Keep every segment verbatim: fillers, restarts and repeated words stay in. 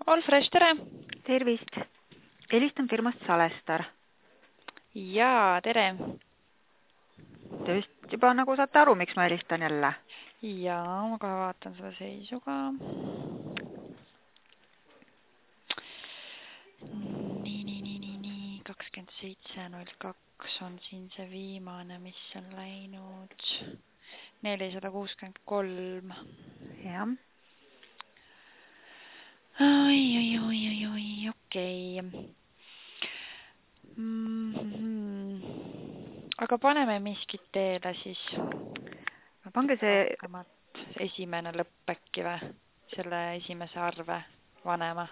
Olfresh, tere! Tervist! Helistan firmast Salestar. Jaa, tere! Te vist juba nagu saate aru, miks ma helistan jälle? Jaa, ma kohe vaatan seda seisuga. Nii, nii, nii, nii, nii, kakskümmend seitse null kaks on siin see viimane, mis on läinud. nelisada kuuskümmend kolm. Jah. Oi, oi, oi, oi, oi, okei. Mm-hmm. Aga paneme miskit teele siis. Pange see... Rohkemat. Esimene lõpp äkki või? Selle esimese arve vanema.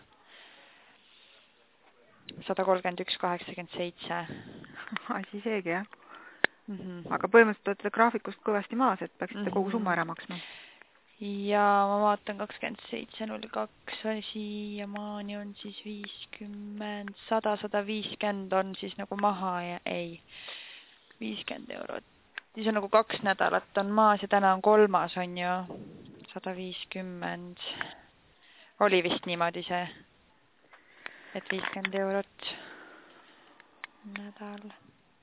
sada kolmkümmend üks kaheksakümmend seitse. Asi seegi, jah. Mm-hmm. Aga põhimõtteliselt olete graafikust kõvasti maas, et peaksite mm-hmm. kogu summa ära maksma. Ja ma vaatan kakskümmend seitse null kaks siiamaani on siis viiskümmend, sada, sada viiskümmend on siis nagu maha ja ei, viiskümmend eurot. Siis on nagu kaks nädalat on maas ja täna on kolmas on ju, sada viiskümmend. Oli vist niimoodi see, et viiskümmend eurot nädal.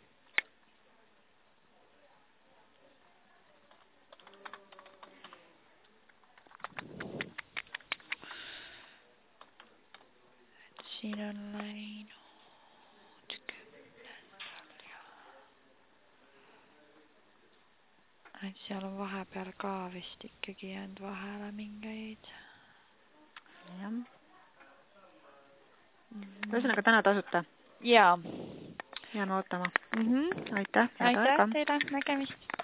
Siin on läinud et seal on vahepeal ka vist ikkagi jäänud vahele mingeid. Jah. Ühesõnaga täna tasuta? Jaa. Jään ootama. Mm-hmm. Aitäh, head Aitäh aega. teile, nägemist.